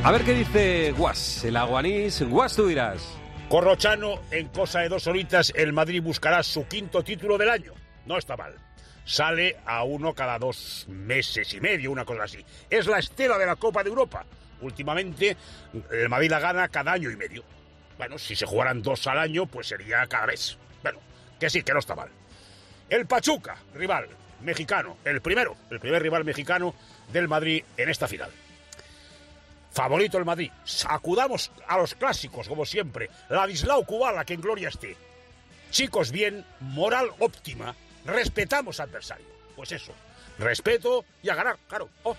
A ver qué dice Guas, el aguanís. Guas, tú dirás. Corrochano, en cosa de 2 horitas, el Madrid buscará su 5º título del año. No está mal. Sale a uno cada 2 meses y medio, una cosa así. Es la estela de la Copa de Europa. Últimamente, el Madrid la gana cada año y medio. Bueno, si se jugaran 2 al año, pues sería cada mes. Bueno, que sí, que no está mal. El Pachuca, rival mexicano, el primer rival mexicano del Madrid en esta final. Favorito el Madrid. Acudamos a los clásicos, como siempre. Ladislao Kubala, que en gloria esté. Chicos bien, moral óptima, respetamos al adversario. Pues eso, respeto y a ganar, claro. Oh.